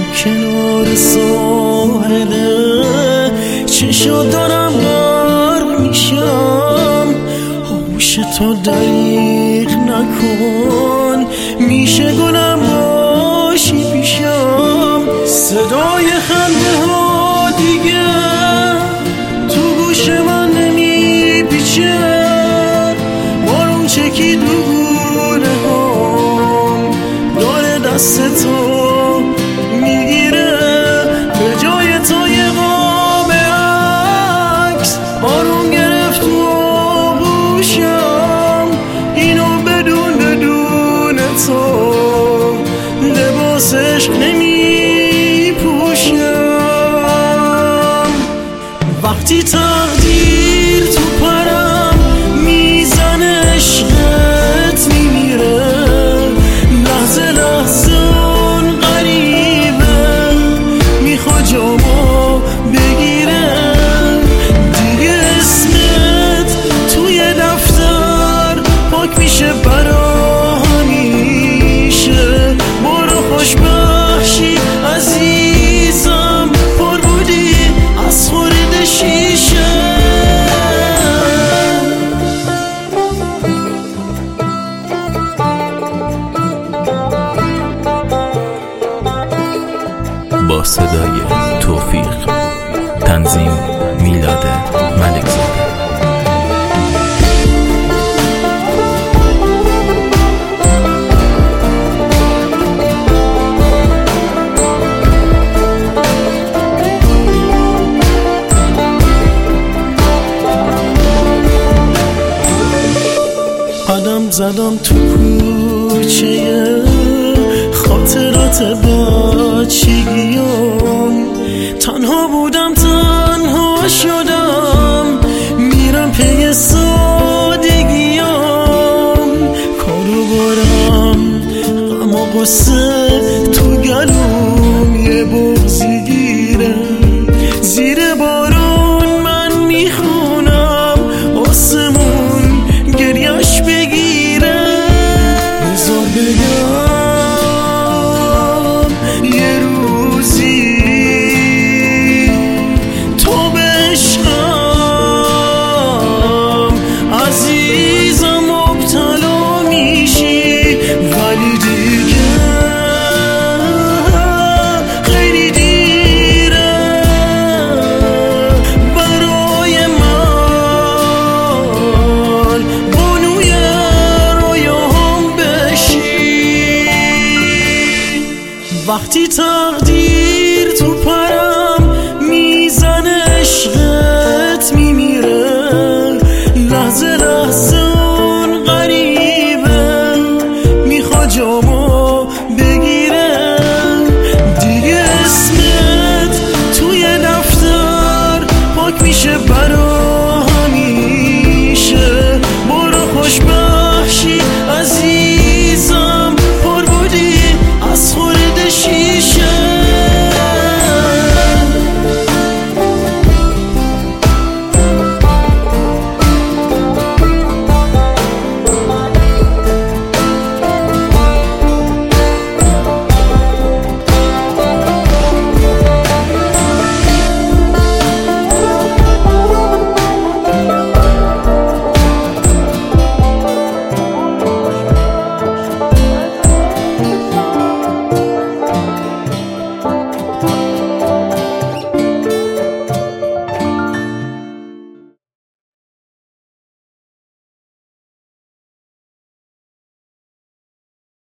کنار ساحله چشات دارم غرق میشم، آغوش تو دریغ نکن، میشه گلم باشی پیشم. صدای خنده ها دیگه تو گوش من نمیپیچه، بارون چکید رو گونه هام، داره دست تو میگیره، به جای تو یه قاب عکس آروم گرفت تو آغوشم، اینو بدون تو لباس عشق نمیپوشم. وقتی تقدیر تو پرم میزنه عشقت میمیره، لحظه لحظه اون غریبه میخوا جامو بگیره، دیگه اسمت توی دفتر پاک میشه برا همیشه. برو خوش بخشی عزیزم، پر بودی از خورد شیشه. با صدای توفیق، تنظیم میلاد ملکزاده. قدم زدم تو کوچه خاطرات بچگیام، تنها بودم تنها شدم، میرم پی سادگیام، کارو بارم غم و غصه تو گلوم یه بغضی گیره، زیر بارون من میخونم آسمون گریش بگیره. بذار بگم یه روزی تو به عشقم عزیزم مبتلا میشی، ولی دیگه خیلی دیره برای من بانوی رویاهام بشی. وقتی تقدیر تو پرم میزنه عشقت میمیره،